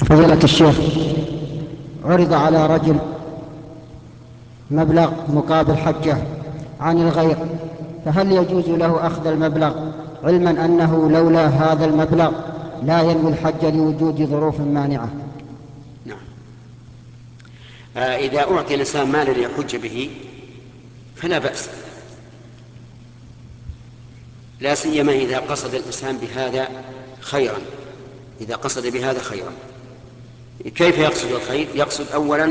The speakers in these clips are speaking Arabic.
فضيلة الشيخ، عرض على رجل مبلغ مقابل حجة عن الغير، فهل يجوز له أخذ المبلغ علما أنه لولا هذا المبلغ لا ينوي الحج لوجود ظروف مانعة؟ نعم. إذا أعطي الإنسان مالا ليحج به فلا بأس، لا سيما إذا قصد الإنسان بهذا خيرا. إذا قصد بهذا خيرا، كيف يقصد الخير؟ يقصد أولا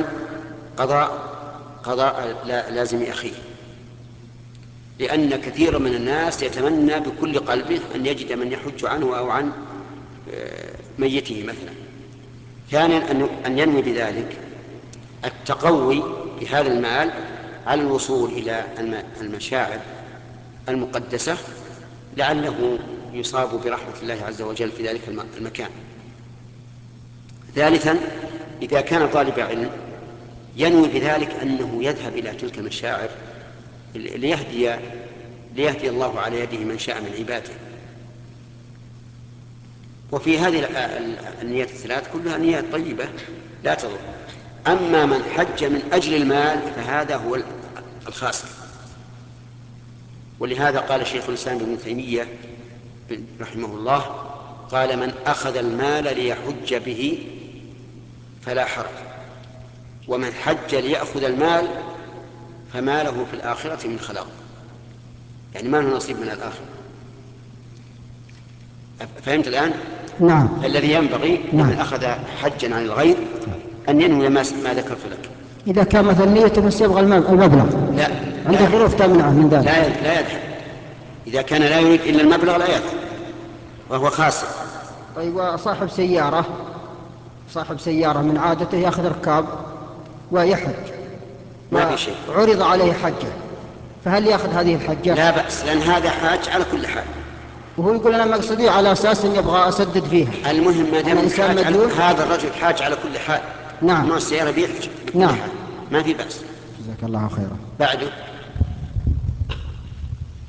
قضاء لازم أخيه، لأن كثيرا من الناس يتمنى بكل قلبه أن يجد من يحج عنه أو عن ميته مثلا. ثانيا أن ينوي بذلك التقوي بهذا المال على الوصول إلى المشاعر المقدسة، لعله يصاب برحمة الله عز وجل في ذلك المكان. ثالثا إذا كان طالب علم ينوي بذلك أنه يذهب إلى تلك المشاعر ليهدي الله على يده من شاء من عباده. وفي هذه النيات الثلاث كلها نيات طيبة لا تضر. أما من حج من أجل المال فهذا هو الخاسر. ولهذا قال شيخ الإسلام ابن تيمية رحمه الله، قال: من أخذ المال ليحج به فلا حرج، ومن حج ليأخذ المال فما له في الآخرة من خلاق. يعني ما له نصيب من الآخرة. فهمت الآن؟ نعم. الذي ينبغي نعم. لمن أخذ حجا عن الغير أن ينوي ما ذكرت لك. إذا كان مثلا نيته بس يبغى المبلغ، لا، عنده ظروف تمنعه من ذلك. لا يذهب. إذا كان لا يريد إلا المبلغ لا يذهب، وهو خاسر. طيب، وصاحب سيارة من عادته يأخذ ركاب ويحج، ما في شيء، وعرض عليه حجة، فهل يأخذ هذه الحجة؟ لا بأس، لأن هذا حاج على كل حال. وهو يقول أنا مقصدي على أساس أن يبغى أسدد فيها. المهم ما دام هذا الرجل حاج على كل حال. نعم. نوع السيارة بيحج بكل نعم. حال، ما في بأس. جزاك الله خيرا. بعده